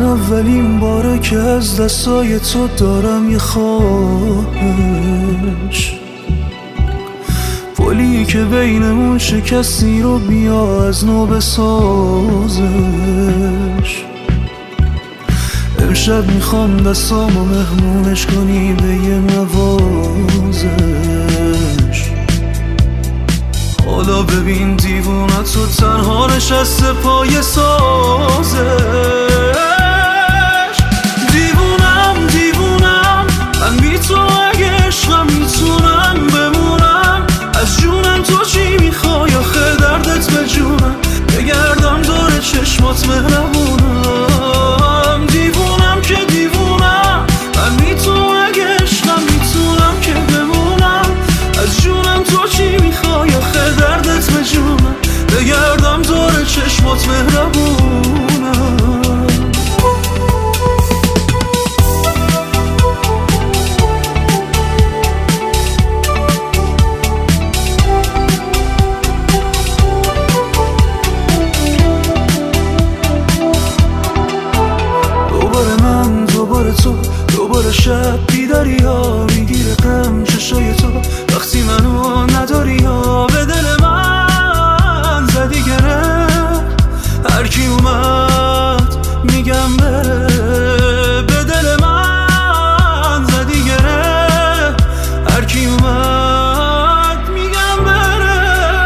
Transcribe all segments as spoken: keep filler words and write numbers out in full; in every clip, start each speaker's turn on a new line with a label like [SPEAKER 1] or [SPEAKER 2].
[SPEAKER 1] اولین باره که از دستای تو دارم یه خواهش، پلی که بینمون شکستی رو بیا از نو بسازش. امشب میخوام دستامو مهمونش کنی به یه نوازش. حالا ببین دیوونه تو تنها نشسته پای سازش. دیوونم دیوونم من بی تو اگه عشقم میتونم بمونم. از جونم تو چی میخوای آخه دردت به جونم. بگردم دور چشمات مهربونم. دیوونم که دیوونم من بی تو اگه عشقم میتونم که بمونم. از جونم تو چی میخوای آخه دردت به جونم. بگردم دور چشمات مهربونم. دوباره تو دوباره شب بیداری ها میگیره غم چشای تو وقتی منو نداری ها. به دل من زدی گره هر کی اومد میگم بره. به دل من زدی گره هر کی اومد میگم بره.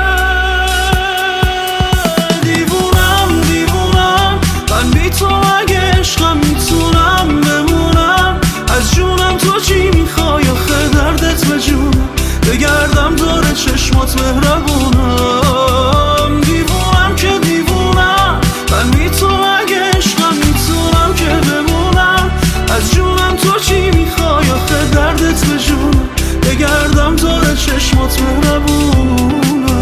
[SPEAKER 1] دیوونم دیوونم من بی تو اگه عشقم میتونم بمونم. از جونم تو چی میخوای آخه دردت به جونم. بگردم دور چشمات مهربونم. دیوونم که دیوونم من بی تو اگه عشقم میتونم که بمونم. از جونم تو چی میخوای آخه دردت به جونم. بگردم دور چشمات مهربونم.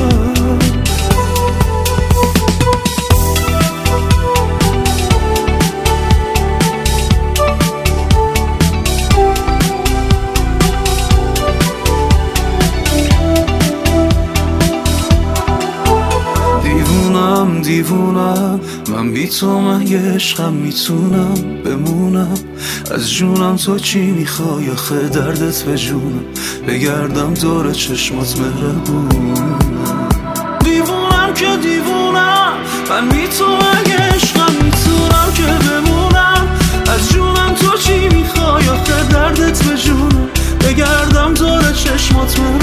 [SPEAKER 1] دیوونم من بی تو من یه عشقم میتونم بمونم. از جونم تو چی میخوای آخه دردت به جونم. بگردم دور چشمات مهربونم. دیوونم که دیوونم من بی تو اگه عشقم میتونم که بمونم. از جونم تو چی میخوای آخه دردت به جونم. بگردم دور چشمات مهربونم.